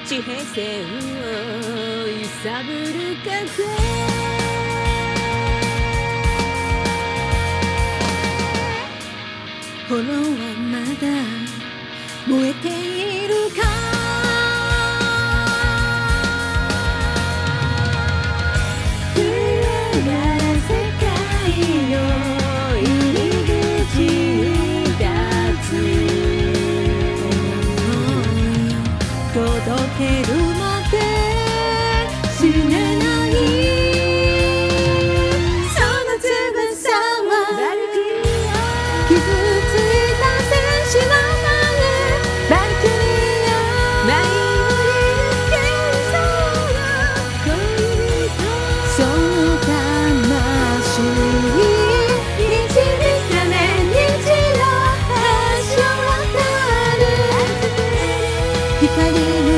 地平線を揺さぶる風。炎はまだ燃えているか。クリアな世界の入り口に立つ。届けるまで死ねない。その翼は傷ついた戦士のためバルクリア舞い降りる幻想。その魂導かれ虹の橋を渡る。光の